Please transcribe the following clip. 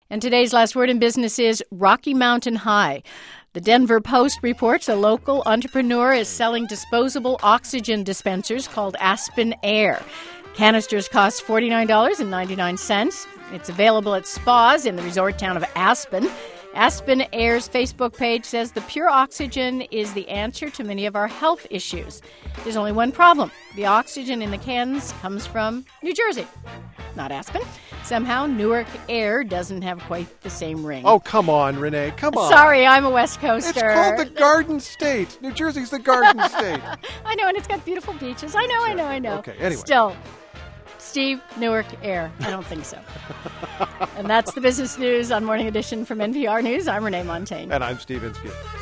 And today's last word in business is Rocky Mountain High. The Denver Post reports a local entrepreneur is selling disposable oxygen dispensers called Aspen Air. Canisters cost $49.99. It's available at spas in the resort town of Aspen. Aspen Air's Facebook page says the pure oxygen is the answer to many of our health issues. There's only one problem. The oxygen in the cans comes from New Jersey, not Aspen. Somehow, Newark Air doesn't have quite the same ring. Oh, come on, Renee. Come on. Sorry, I'm a West Coaster. It's called the Garden State. New Jersey's the Garden State. I know, and it's got beautiful beaches. I know. Okay, anyway. Still, Steve, Newark Air. I don't think so. And that's the business news on Morning Edition from NPR News. I'm Renee Montagne. And I'm Steve Inskeep.